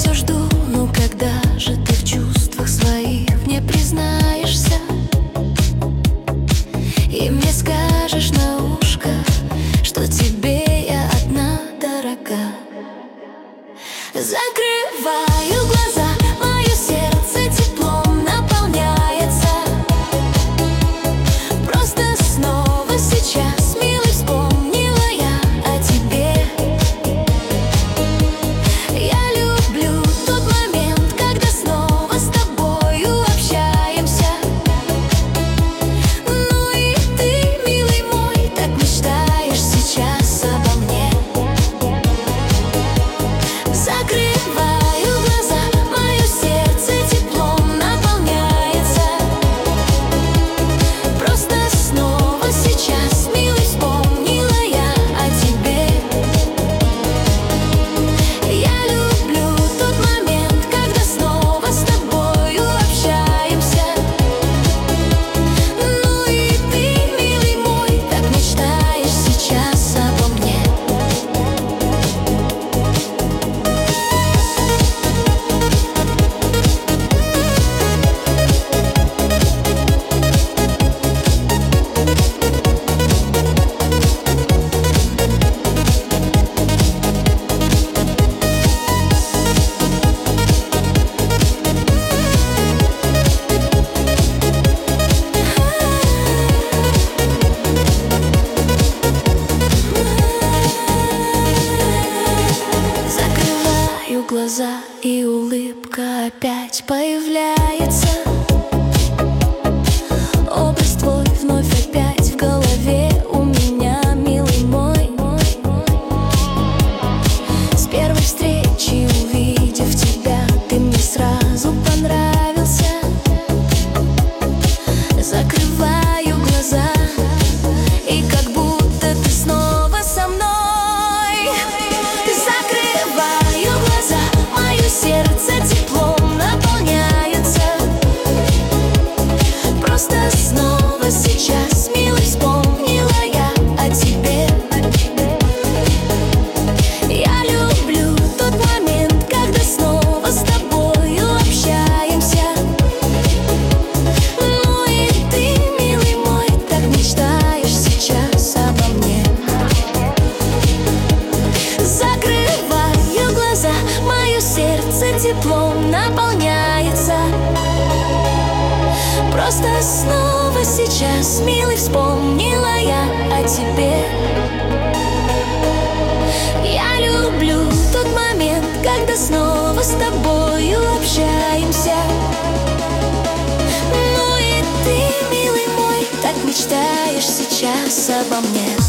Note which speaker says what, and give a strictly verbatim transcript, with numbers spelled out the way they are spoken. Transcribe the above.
Speaker 1: все жду, ну когда же ты в чувствах своих мне признаешься и мне скажешь на ушко, что тебе я одна дорога. Закрываю глаза, мое сердце теплом наполняется. Просто снова сейчас, милый, вспомнила я о тебе. Я люблю тот момент, когда снова с тобою общаемся. Ну и ты, милый мой, так мечтаешь сейчас обо мне. Закрываю глаза, мое сердце теплом наполняется. Просто снова сейчас, милый, вспомнила я о тебе. Я люблю тот момент, когда снова с тобою общаемся. Ну и ты, милый мой, так мечтаешь сейчас обо мне. Закрываю глаза, и улыбка опять появляется. Образ твой вновь опять в голове у меня, милый мой. С первой встречи, увидев тебя, ты мне сразу понравился. Закрываю глаза, и как будто ты снова со мной. Закрываю глаза, мое сердце теплом наполняется. Просто снова сейчас, милый, вспомнила я о тебе. Я люблю тот момент, когда снова с тобою общаемся. Ну и ты, милый мой, так мечтаешь сейчас обо мне. Закрываю глаза, мое сердце теплом наполняется. Просто снова сейчас, милый, вспомнила я о тебе. Я люблю тот момент, когда снова с тобою общаемся. Ну и ты, милый мой, так мечтаешь сейчас обо мне.